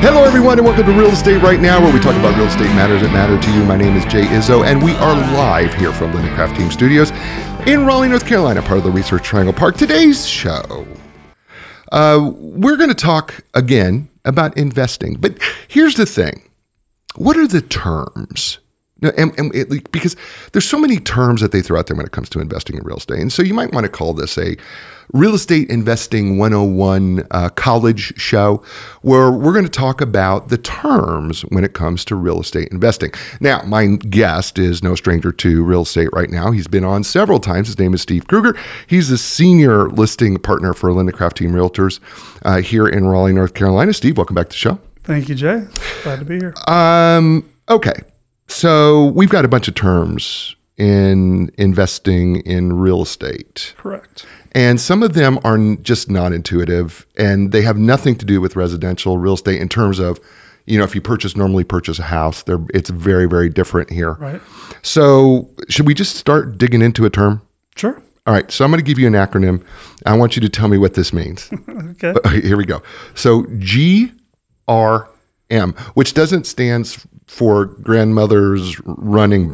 Hello, everyone, and welcome to Real Estate Right Now, where we talk about real estate matters that matter to you. My name is Jay Izzo, and we are live here from Lindencraft Team Studios in Raleigh, North Carolina, part of the Research Triangle Park. Today's show, we're going to talk again about investing. But here's the thing. What are the terms? Because there's so many terms that they throw out there when it comes to investing in real estate. And so you might want to call this a Real Estate Investing 101 college show, where we're going to talk about the terms when it comes to real estate investing. Now, my guest is no stranger to real estate right now. He's been on several times. His name is Steve Kruger. He's the senior listing partner for Lindencraft Team Realtors here in Raleigh, North Carolina. Steve, welcome back to the show. Thank you, Jay. Glad to be here. Okay. So we've got a bunch of terms in investing in real estate. Correct. And some of them are just not intuitive, and they have nothing to do with residential real estate in terms of, you know, if you normally purchase a house, it's very, very different here. Right. So should we just start digging into a term? Sure. All right. So I'm going to give you an acronym. I want you to tell me what this means. Okay. Here we go. So GRM, which doesn't stand for grandmother's running,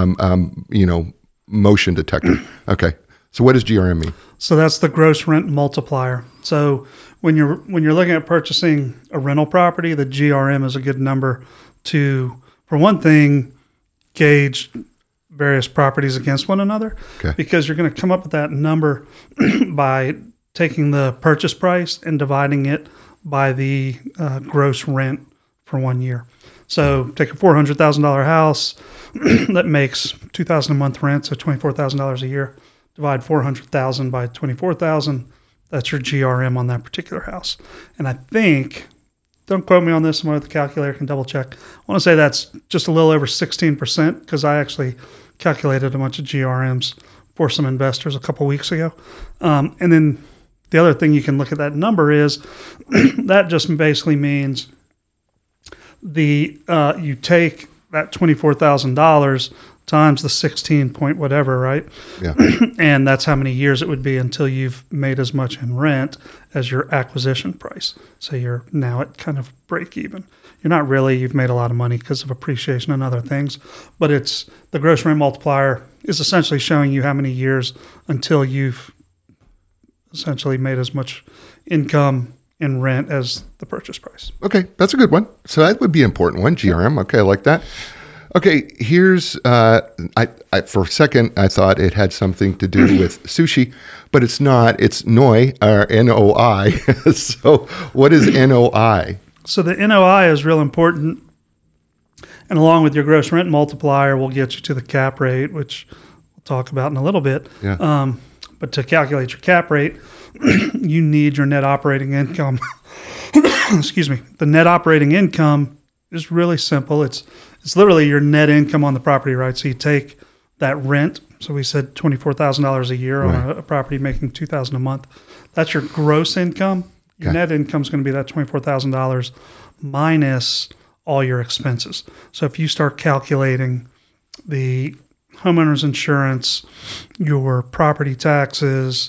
motion detector. Okay. So what does GRM mean? So that's the gross rent multiplier. So when you're looking at purchasing a rental property, the GRM is a good number to, for one thing, gauge various properties against one another. Okay. Because you're going to come up with that number by taking the purchase price and dividing it by the gross rent for 1 year. So take a $400,000 house that makes $2,000 a month rent, so $24,000 a year. Divide 400,000 by 24,000. That's your GRM on that particular house. And I think, don't quote me on this, someone with the calculator can double check. I want to say that's just a little over 16% because I actually calculated a bunch of GRMs for some investors a couple weeks ago. And then the other thing you can look at that number is that just basically means you take that $24,000 times the 16 point whatever, right? Yeah. And that's how many years it would be until you've made as much in rent as your acquisition price. So you're now at kind of break even. You're not really, you've made a lot of money because of appreciation and other things, but it's the gross rent multiplier is essentially showing you how many years until you've essentially made as much income in rent as the purchase price. Okay. That's a good one. So that would be an important one. GRM. Okay. I like that. Okay, here's, I for a second, I thought it had something to do with sushi, but it's not. It's NOI, or N-O-I. So what is NOI? So the NOI is real important. And along with your gross rent multiplier, we'll get you to the cap rate, which we'll talk about in a little bit. Yeah. But to calculate your cap rate, you need your net operating income. Excuse me. The net operating income is really simple. It's literally your net income on the property, right? So you take that rent. So we said $24,000 a year on a property making $2,000 a month. That's your gross income. Your net income is going to be that $24,000 minus all your expenses. So if you start calculating the homeowner's insurance, your property taxes,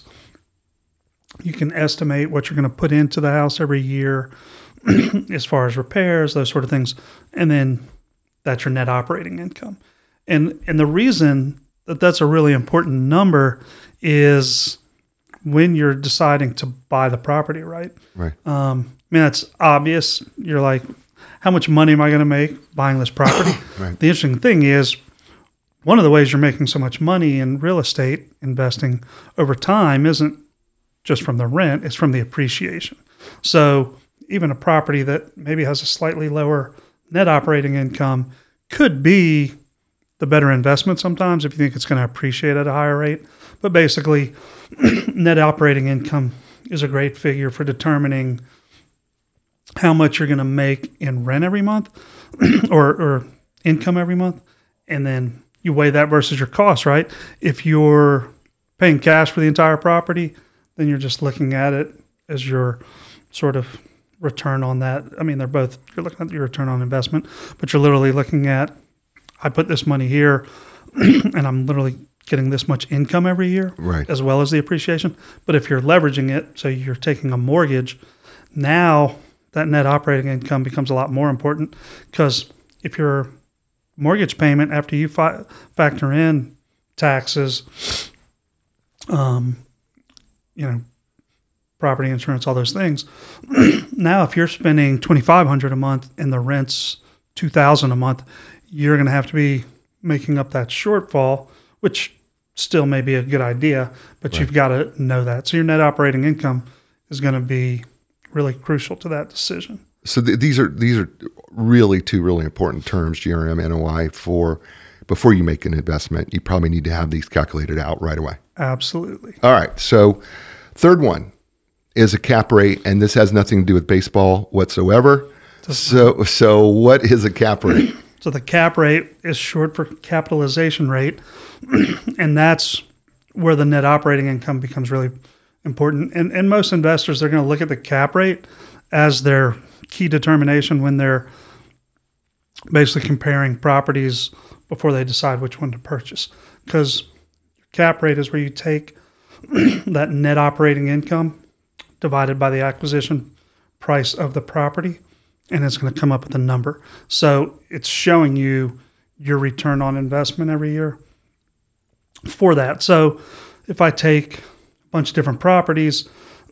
you can estimate what you're going to put into the house every year as far as repairs, those sort of things. And then that's your net operating income. And the reason that that's a really important number is when you're deciding to buy the property, right? Right. I mean, that's obvious. You're like, how much money am I going to make buying this property? Right. The interesting thing is, one of the ways you're making so much money in real estate investing over time isn't just from the rent, it's from the appreciation. So even a property that maybe has a slightly lower net operating income could be the better investment sometimes if you think it's going to appreciate at a higher rate. But basically, net operating income is a great figure for determining how much you're going to make in rent every month or income every month. And then you weigh that versus your costs, right? If you're paying cash for the entire property, then you're just looking at it as your sort of return on that. I mean, you're looking at your return on investment, but you're literally looking at, I put this money here and I'm literally getting this much income every year, right, as well as the appreciation. But if you're leveraging it, so you're taking a mortgage, now that net operating income becomes a lot more important, because if your mortgage payment after you factor in taxes, property insurance, all those things, now if you're spending $2,500 a month and the rent's $2,000 a month, you're going to have to be making up that shortfall, which still may be a good idea, but you've got to know that. So your net operating income is going to be really crucial to that decision. So these are really two really important terms, GRM, NOI, for before you make an investment. You probably need to have these calculated out right away. Absolutely. All right. So third one is a cap rate, and this has nothing to do with baseball whatsoever. So what is a cap rate? So the cap rate is short for capitalization rate, and that's where the net operating income becomes really important. And most investors, they're going to look at the cap rate as their key determination when they're basically comparing properties before they decide which one to purchase. Because cap rate is where you take that net operating income divided by the acquisition price of the property, and it's going to come up with a number. So it's showing you your return on investment every year for that. So if I take a bunch of different properties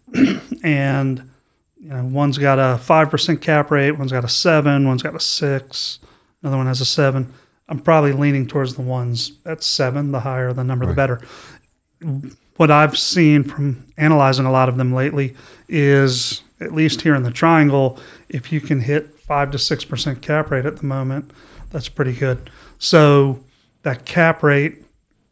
and one's got a 5% cap rate, one's got a 7, one's got a 6, another one has a 7, I'm probably leaning towards the ones at 7. The higher the number, the better. What I've seen from analyzing a lot of them lately is, at least here in the triangle, if you can hit 5 to 6% cap rate at the moment, that's pretty good. So that cap rate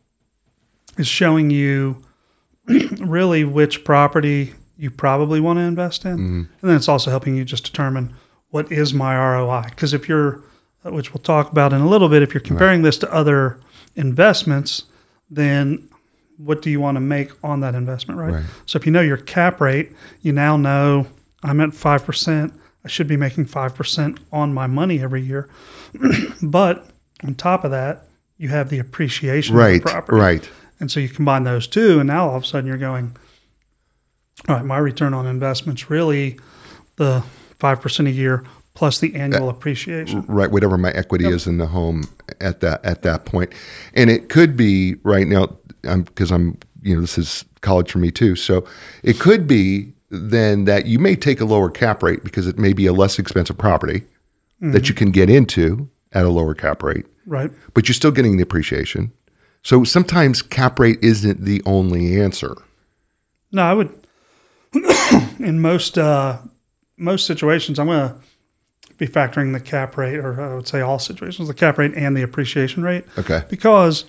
is showing you really which property you probably want to invest in. Mm-hmm. And then it's also helping you just determine what is my ROI. Because if you're, which we'll talk about in a little bit, if you're comparing this to other investments, then what do you want to make on that investment, right? So if you know your cap rate, you now know I'm at 5%. I should be making 5% on my money every year. But on top of that, you have the appreciation of the property. Right. And so you combine those two, and now all of a sudden you're going, all right, my return on investment's really the 5% a year plus the annual appreciation. Right, whatever my equity is in the home at that point. And it could be right now, because this is college for me too. So it could be then that you may take a lower cap rate because it may be a less expensive property that you can get into at a lower cap rate. Right. But you're still getting the appreciation. So sometimes cap rate isn't the only answer. No, I would, in most situations, I'm going to be factoring the cap rate, or I would say all situations, the cap rate and the appreciation rate. Okay. Because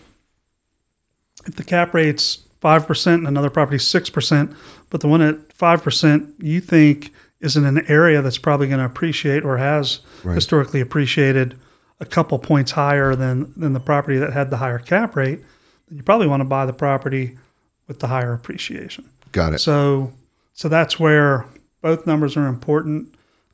if the cap rate's 5% and another property's 6%, but the one at 5% you think is in an area that's probably going to appreciate or has historically appreciated a couple points higher than the property that had the higher cap rate, then you probably want to buy the property with the higher appreciation. Got it. So that's where both numbers are important.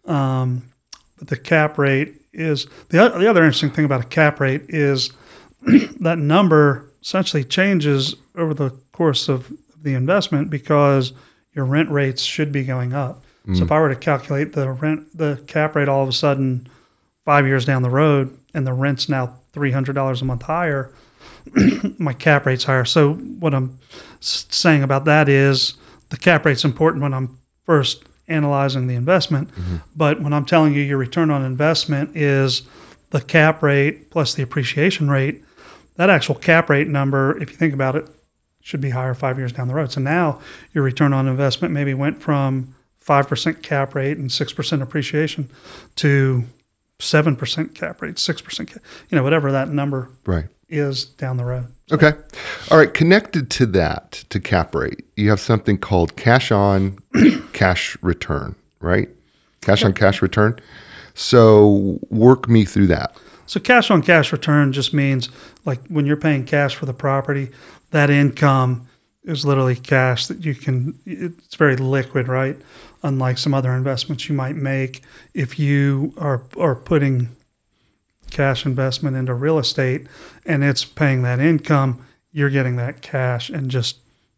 But the cap rate is the other interesting thing about a cap rate is that number essentially changes over the course of the investment because your rent rates should be going up. So if I were to calculate the cap rate all of a sudden 5 years down the road and the rent's now $300 a month higher, my cap rate's higher. So what I'm saying about that is the cap rate's important when I'm first analyzing the investment. But when I'm telling you your return on investment is the cap rate plus the appreciation rate, that actual cap rate number, if you think about it, should be higher 5 years down the road. So now your return on investment maybe went from 5% cap rate and 6% appreciation to 7% cap rate, 6%, whatever that number is down the road. So. Okay. All right. Connected to that, to cap rate, you have something called cash on cash return, right? Cash on cash return. So work me through that. So cash on cash return just means like when you're paying cash for the property, that income is literally cash that you can, it's very liquid, right? Unlike some other investments you might make. If you are putting cash investment into real estate and it's paying that income, you're getting that cash and just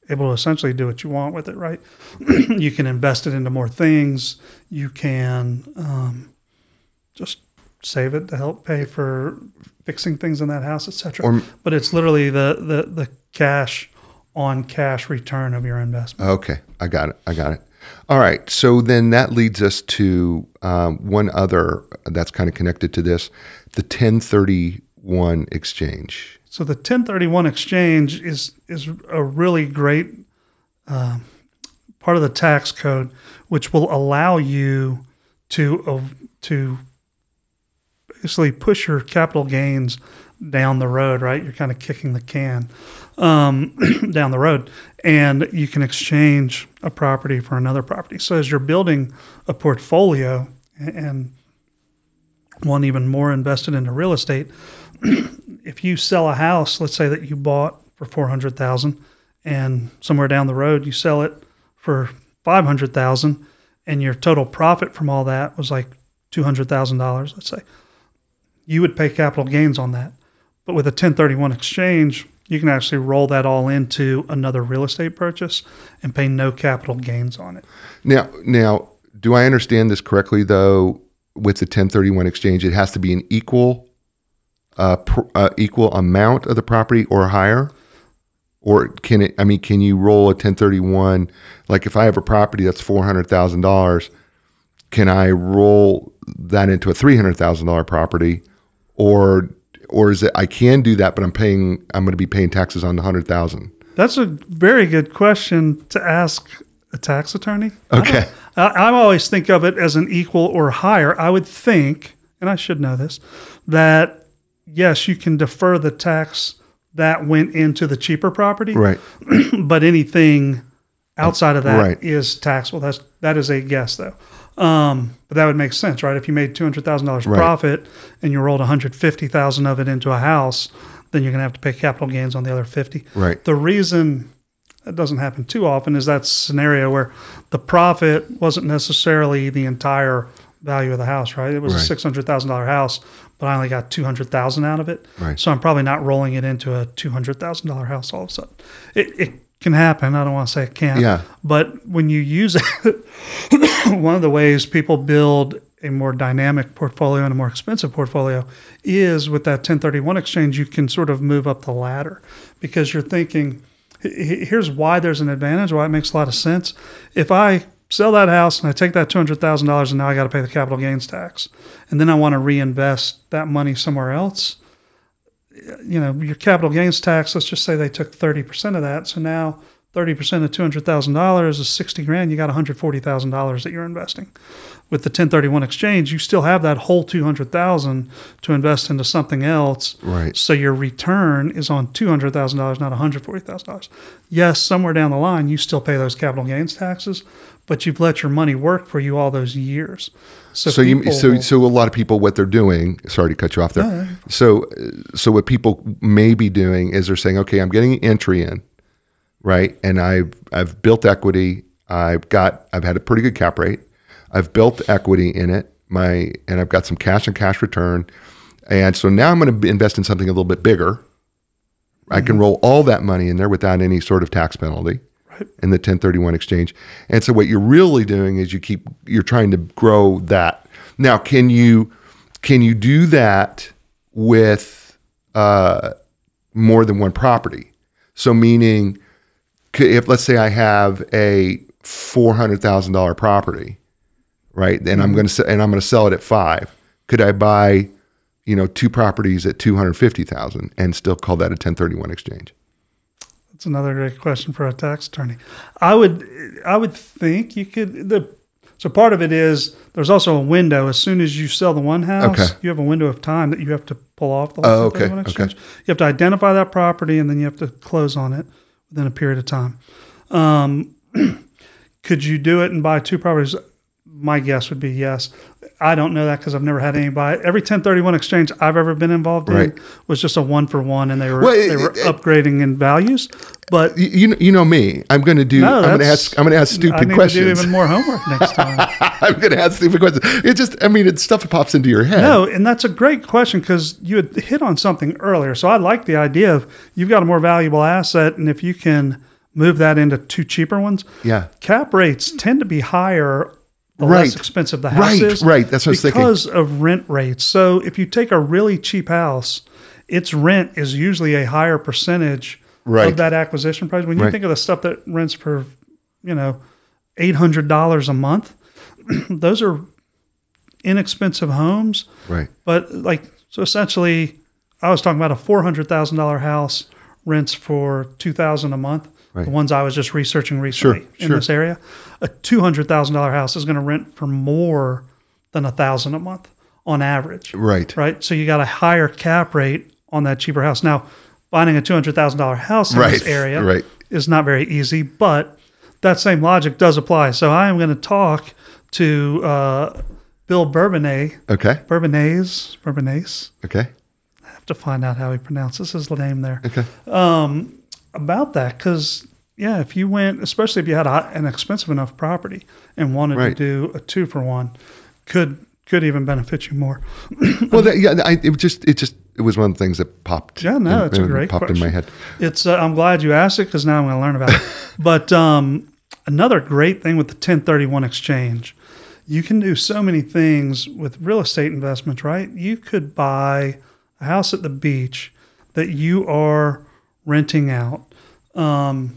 able to essentially do what you want with it, right? You can invest it into more things. You can just save it to help pay for fixing things in that house, etc. But it's literally the cash on cash return of your investment. Okay, I got it. All right, so then that leads us to one other that's kind of connected to this, the 1031 exchange. So the 1031 exchange is a really great part of the tax code, which will allow you to basically push your capital gains down the road, right? You're kind of kicking the can down the road, and you can exchange a property for another property. So as you're building a portfolio and one even more invested into real estate, if you sell a house, let's say that you bought for $400,000, and somewhere down the road you sell it for $500,000, and your total profit from all that was like $200,000, let's say, you would pay capital gains on that. But with a 1031 exchange, you can actually roll that all into another real estate purchase and pay no capital gains on it. Now, do I understand this correctly though? With the 1031 exchange, it has to be an equal amount of the property or higher, or can it? I mean, can you roll a 1031? Like if I have a property that's $400,000, can I roll that into a $300,000 property, or is it I can do that, but I'm going to be paying taxes on the $100,000? That's a very good question to ask a tax attorney. Okay. I always think of it as an equal or higher. I would think, and I should know this, that yes, you can defer the tax that went into the cheaper property, right? But anything outside of that is taxable. That is a guess though. But that would make sense, right? If you made $200,000 profit and you rolled $150,000 of it into a house, then you're going to have to pay capital gains on the other 50. Right. The reason that doesn't happen too often is that scenario where the profit wasn't necessarily the entire value of the house, right? It was a $600,000 house, but I only got $200,000 out of it. Right. So I'm probably not rolling it into a $200,000 house all of a sudden. It can happen. I don't want to say it can't. Yeah. But when you use it, one of the ways people build a more dynamic portfolio and a more expensive portfolio is with that 1031 exchange, you can sort of move up the ladder because you're thinking, here's why there's an advantage, why it makes a lot of sense. If I sell that house and I take that $200,000 and now I got to pay the capital gains tax, and then I want to reinvest that money somewhere else, your capital gains tax, let's just say they took 30% of that. So now 30% of $200,000 is $60,000. You got $140,000 that you're investing. With the 1031 exchange, you still have that whole $200,000 to invest into something else. Right. So your return is on $200,000, not $140,000. Yes, somewhere down the line, you still pay those capital gains taxes, but you've let your money work for you all those years. So a lot of people, what they're doing, sorry to cut you off there. No. So what people may be doing is they're saying, okay, I'm getting an entry in, right? And I've built equity. I've had a pretty good cap rate. I've built equity in it. And I've got some cash and cash return. And so now I'm going to invest in something a little bit bigger. I can roll all that money in there without any sort of tax penalty. In the 1031 exchange. And so what you're really doing is you're trying to grow that. Now, can you do that with more than one property? So meaning, if let's say I have a $400,000 property, right? And I'm going to sell it at $5,000. Could I buy, two properties at $250,000 and still call that a 1031 exchange? That's another great question for a tax attorney. I would think you could. So part of it is there's also a window. As soon as you sell the one house, you have a window of time that you have to pull off the whole 1031 exchange. You have to identify that property and then you have to close on it within a period of time. Could you do it and buy two properties? My guess would be yes. I don't know that because I've never had anybody buy it. Every 1031 exchange I've ever been involved in was just a 1-for-1, and they were upgrading in values. But you know me, I'm going to do. I'm going to ask stupid questions. I need to do even more homework next time. I'm going to ask stupid questions. It's stuff that pops into your head. No, and that's a great question because you had hit on something earlier. So I like the idea of you've got a more valuable asset, and if you can move that into 2 cheaper ones. Yeah. Cap rates tend to be higher the Right. less expensive the house is. Right. That's what I was thinking. Because of rent rates. So if you take a really cheap house, its rent is usually a higher percentage Right. of that acquisition price. When you Right. think of the stuff that rents for, $800 a month, those are inexpensive homes. Right. But so essentially, I was talking about a $400,000 house rents for $2,000 a month. Right. The ones I was just researching recently in Sure. this area, a $200,000 house is going to rent for more than $1,000 a month on average. Right. Right. So you got a higher cap rate on that cheaper house. Now, finding a $200,000 house in this area Right. is not very easy, but that same logic does apply. So I am going to talk to Bill Bourbonnais. Okay. Bourbonnais. Okay. I have to find out how he pronounces his name there. Okay. About that, because if you went, especially if you had an expensive enough property and wanted Right. to do a 2-for-1, could even benefit you more. Well, it was one of the things that popped. Yeah, no, it's a great popped in my head. It's I'm glad you asked it because now I'm going to learn about it. But another great thing with the 1031 exchange, you can do so many things with real estate investments, right? You could buy a house at the beach that you are renting out, and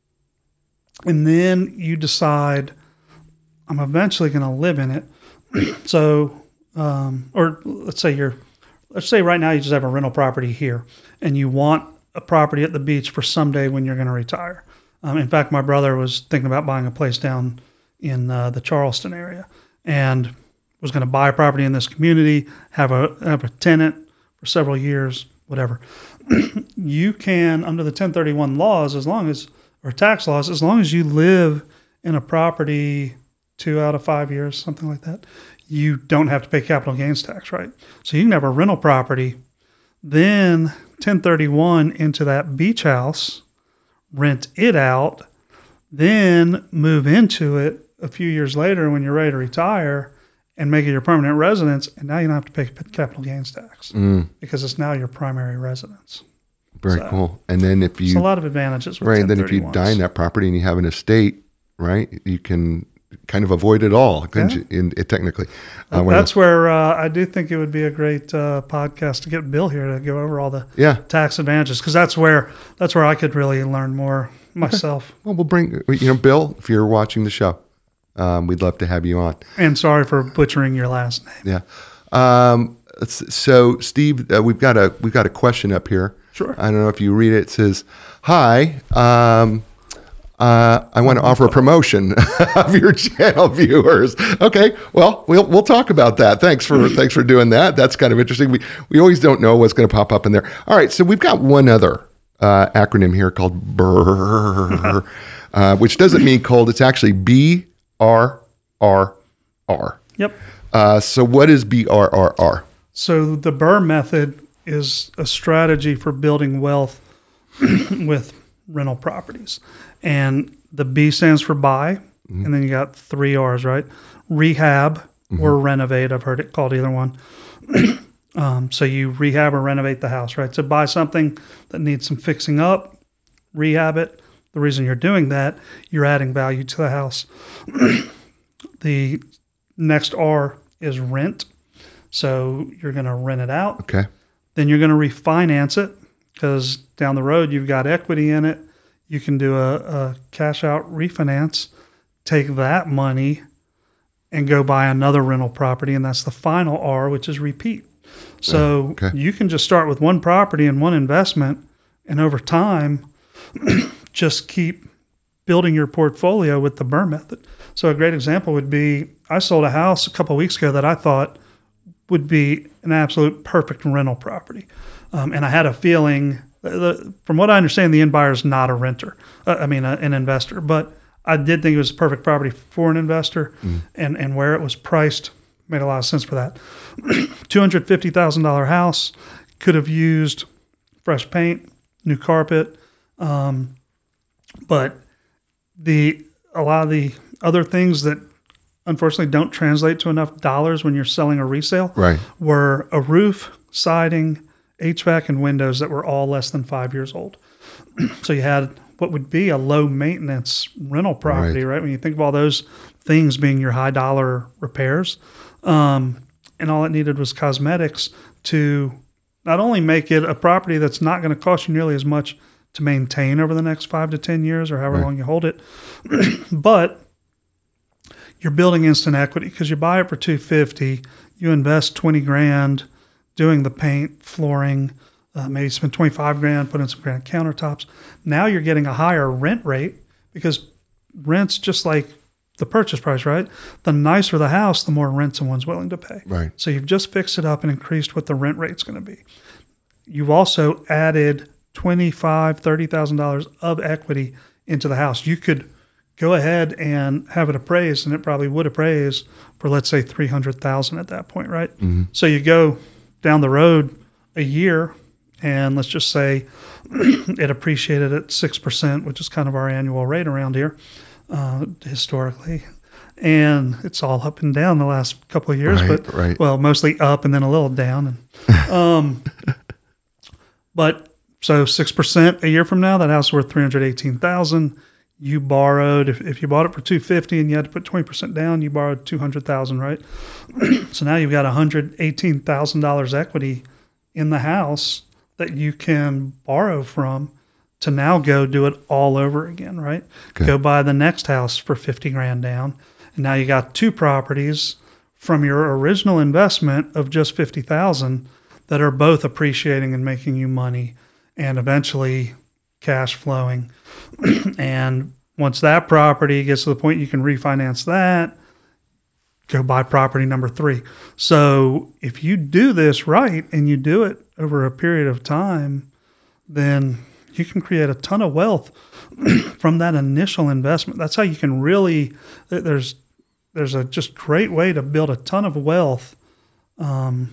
then you decide I'm eventually going to live in it. So, or let's say right now you just have a rental property here, and you want a property at the beach for someday when you're going to retire. In fact, my brother was thinking about buying a place down in the Charleston area, and was going to buy a property in this community, have a tenant for several years, whatever. You can, under the 1031 laws, or tax laws, as long as you live in a property 2 out of 5 years, something like that, you don't have to pay capital gains tax, right? So you can have a rental property, then 1031 into that beach house, rent it out, then move into it a few years later when you're ready to retire and make it your permanent residence, and now you don't have to pay capital gains tax because it's now your primary residence. Very cool. And then if you There's a lot of advantages with 1031s. then if you die in that property and you have an estate, right, you can kind of avoid it all, technically. That's where I do think it would be a great podcast to get Bill here to go over all the tax advantages, because that's where I could really learn more myself. Well, we'll bring Bill, if you're watching the show, we'd love to have you on. And sorry for butchering your last name. Yeah. So Steve, we've got a question up here. Sure. I don't know if you read it. It says, "Hi, I want to offer a promotion of your channel viewers." Okay, well, we'll talk about that. Thanks for doing that. That's kind of interesting. We always don't know what's going to pop up in there. All right, so we've got one other acronym here called BRRRR, which doesn't mean cold. It's actually BRRR. Yep. So what is BRRR? So the BRRRR method is a strategy for building wealth with rental properties. And the B stands for buy, and then you got 3 R's, right? Rehab or renovate. I've heard it called either one. So you rehab or renovate the house, right? So buy something that needs some fixing up, rehab it. The reason you're doing that, you're adding value to the house. The next R is rent. So you're going to rent it out. Okay. Then you're going to refinance it, because down the road you've got equity in it. You can do a cash out refinance, take that money and go buy another rental property. And that's the final R, which is repeat. So you can just start with one property and one investment, and over time, just keep building your portfolio with the BRRRR method. So a great example would be, I sold a house a couple of weeks ago that I thought would be an absolute perfect rental property. And I had a feeling, from what I understand, the end buyer is not a renter. An investor. But I did think it was a perfect property for an investor, and where it was priced made a lot of sense for that. $250,000 house, could have used fresh paint, new carpet, but a lot of the other things that unfortunately don't translate to enough dollars when you're selling a resale were a roof, siding, HVAC, and windows that were all less than 5 years old. So you had what would be a low maintenance rental property, right? When you think of all those things being your high dollar repairs, and all it needed was cosmetics to not only make it a property that's not going to cost you nearly as much to maintain over the next 5 to 10 years or however long you hold it, but you're building instant equity because you buy it for $250, you invest $20,000 doing the paint, flooring, maybe spend $25,000, put in some granite countertops. Now you're getting a higher rent rate because rent's just like the purchase price, right? The nicer the house, the more rent someone's willing to pay. Right. So you've just fixed it up and increased what the rent rate's going to be. You've also added $25,000, $30,000 of equity into the house. You could go ahead and have it appraised, and it probably would appraise for, let's say, $300,000 at that point, right? Mm-hmm. So you go down the road a year, and let's just say it appreciated at 6%, which is kind of our annual rate around here historically. And it's all up and down the last couple of years, well, mostly up and then a little down. And, but so 6% a year from now, that house is worth $318,000. You borrowed, if you bought it for $250 and you had to put 20% down, you borrowed $200,000, right? So now you've got $118,000 equity in the house that you can borrow from to now go do it all over again, right? Okay. Go buy the next house for $50,000 down. And now you got two properties from your original investment of just $50,000 that are both appreciating and making you money and eventually cash flowing. And once that property gets to the point you can refinance that, go buy property number 3. So if you do this right and you do it over a period of time, then you can create a ton of wealth from that initial investment. That's how you can really, there's a just great way to build a ton of wealth from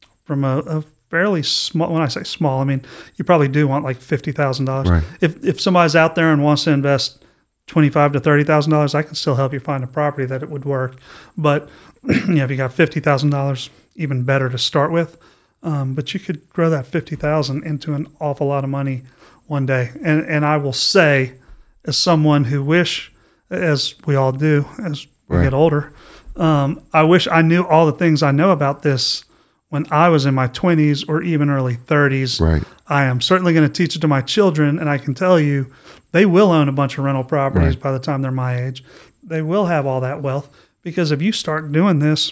a fairly small, when I say small, I mean, you probably do want like $50,000. Right. If somebody's out there and wants to invest $25,000 to $30,000, I can still help you find a property that it would work. But if you got $50,000, even better to start with. But you could grow that $50,000 into an awful lot of money one day. And I will say, as someone who wish, as we all do, as we get older, I wish I knew all the things I know about this when I was in my 20s or even early 30s. Right. I am certainly going to teach it to my children, and I can tell you they will own a bunch of rental properties by the time they're my age. They will have all that wealth because if you start doing this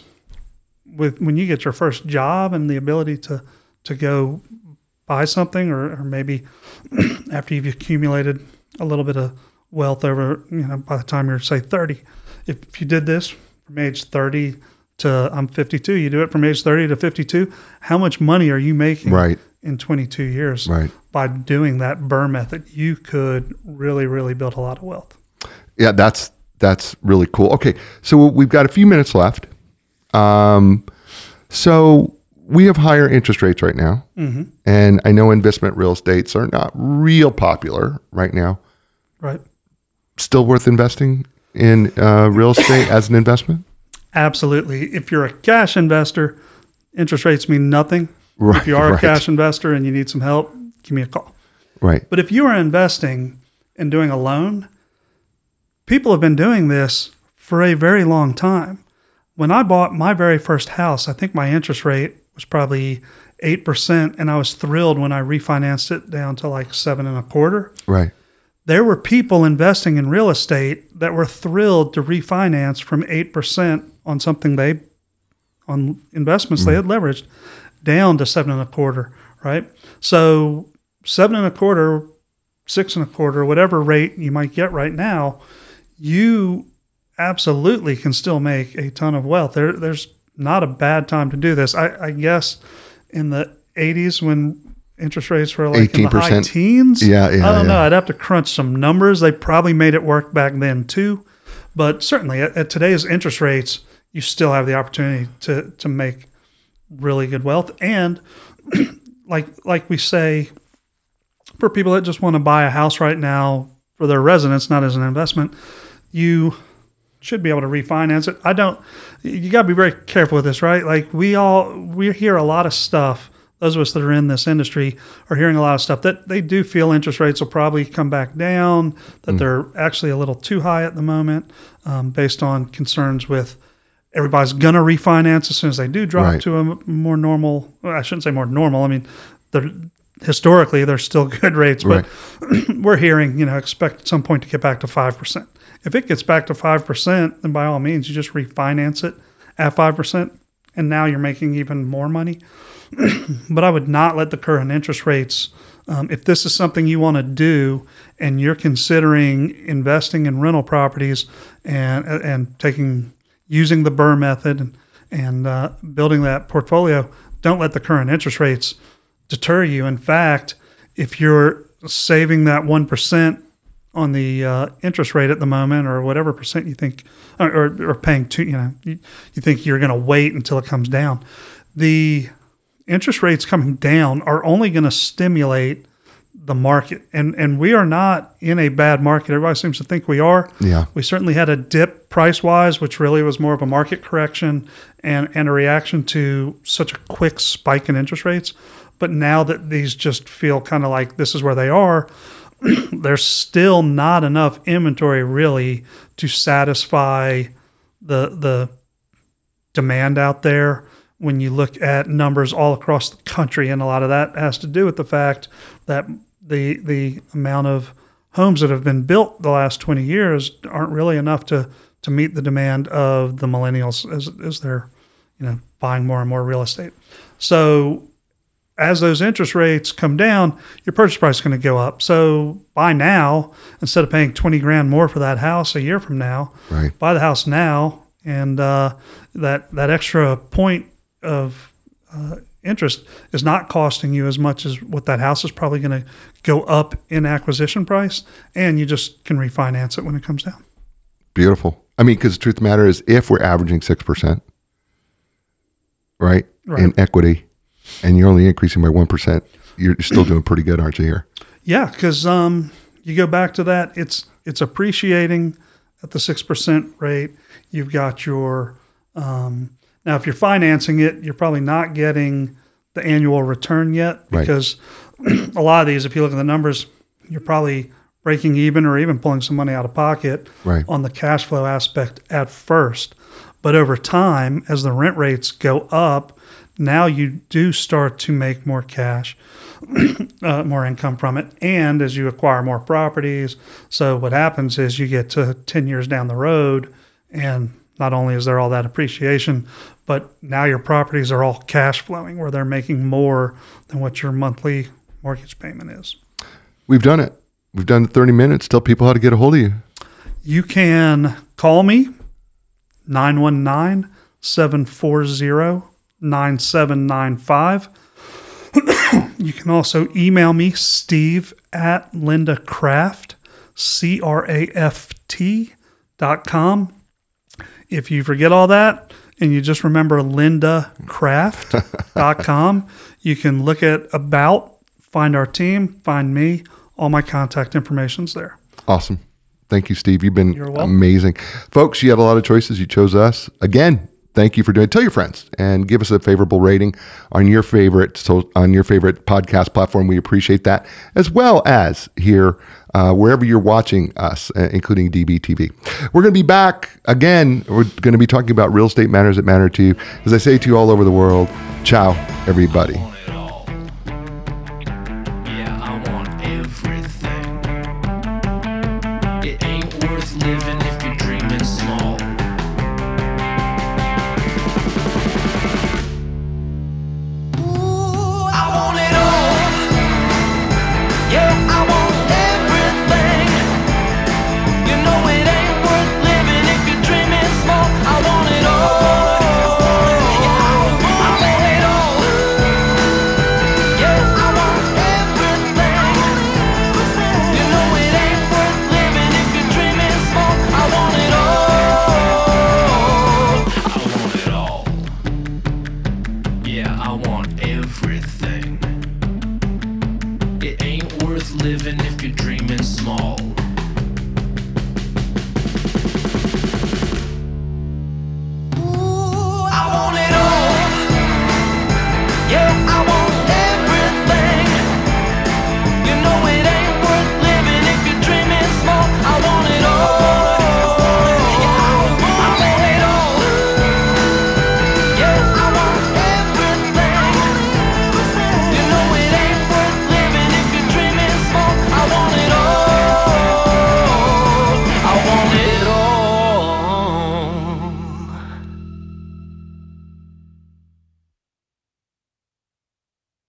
when you get your first job and the ability to go buy something or maybe after you've accumulated a little bit of wealth over, by the time you're, say, 30. If you did this from age 30 to I'm 52, you do it from age 30 to 52, how much money are you making in 22 years by doing that BRRRR method? You could really, really build a lot of wealth. Yeah, that's really cool. Okay, so we've got a few minutes left. So we have higher interest rates right now, and I know investment real estates are not real popular right now. Right. Still worth investing in real estate as an investment? Absolutely. If you're a cash investor, interest rates mean nothing. Right, if you are a cash investor and you need some help, give me a call. Right. But if you are investing and doing a loan, people have been doing this for a very long time. When I bought my very first house, I think my interest rate was probably 8%, and I was thrilled when I refinanced it down to like 7.25%. Right. There were people investing in real estate that were thrilled to refinance from 8% on something on investments they had leveraged down to 7.25%, right? So 7.25%, 6.25%, whatever rate you might get right now, you absolutely can still make a ton of wealth. There's not a bad time to do this. I guess in the 80s when interest rates were like 18%. In the high teens. Yeah. I don't know. I'd have to crunch some numbers. They probably made it work back then too. But certainly at today's interest rates, you still have the opportunity to make really good wealth. And like we say, for people that just want to buy a house right now for their residence, not as an investment, you should be able to refinance it. You got to be very careful with this, right? Like we hear a lot of stuff those of us that are in this industry are hearing a lot of stuff that they do feel interest rates will probably come back down, that they're actually a little too high at the moment, based on concerns with everybody's going to refinance as soon as they do drop to a more normal, well, I shouldn't say more normal. I mean, historically, they're still good rates, but we're hearing, expect at some point to get back to 5%. If it gets back to 5%, then by all means, you just refinance it at 5%, and now you're making even more money. But I would not let the current interest rates, if this is something you want to do and you're considering investing in rental properties and using the BRRRR method and building that portfolio, don't let the current interest rates deter you. In fact, if you're saving that 1% on the interest rate at the moment, or whatever percent you think, or paying you think you're going to wait until it comes down, the interest rates coming down are only going to stimulate the market. And we are not in a bad market. Everybody seems to think we are. Yeah. We certainly had a dip price-wise, which really was more of a market correction and a reaction to such a quick spike in interest rates. But now that these just feel kind of like this is where they are, there's still not enough inventory really to satisfy the demand out there when you look at numbers all across the country. And a lot of that has to do with the fact that the amount of homes that have been built the last 20 years aren't really enough to meet the demand of the millennials as they're buying more and more real estate. So as those interest rates come down, your purchase price is going to go up. So buy now instead of paying $20,000 more for that house a year from now. Right. Buy the house now, and that extra point of interest is not costing you as much as what that house is probably going to go up in acquisition price, and you just can refinance it when it comes down. Beautiful. I mean, because the truth of the matter is, if we're averaging 6%, right, in equity, and you're only increasing by 1%, you're still doing pretty good, aren't you, here? Yeah, because you go back to that, it's appreciating at the 6% rate. You've got your now, if you're financing it, you're probably not getting the annual return yet, because a lot of these, if you look at the numbers, you're probably breaking even or even pulling some money out of pocket on the cash flow aspect at first. But over time, as the rent rates go up, now you do start to make more cash, more income from it, and as you acquire more properties. So what happens is you get to 10 years down the road, and not only is there all that appreciation, but now your properties are all cash flowing, where they're making more than what your monthly mortgage payment is. We've done it. We've done 30 minutes. Tell people how to get a hold of you. You can call me, 919-740-9795. You can also email me, steve@lindacraft, craft.com. If you forget all that and you just remember lindacraft.com, you can look at About, find our team, find me. All my contact information's there. Awesome. Thank you, Steve. You've been You're welcome. Amazing. Folks, you had a lot of choices. You chose us. Again, thank you for doing it. Tell your friends and give us a favorable rating on your favorite podcast platform. We appreciate that, as well as here wherever you're watching us, including DBTV. We're going to be back again. We're going to be talking about real estate matters that matter to you. As I say to you all over the world, ciao, everybody. Living if you're dreaming small.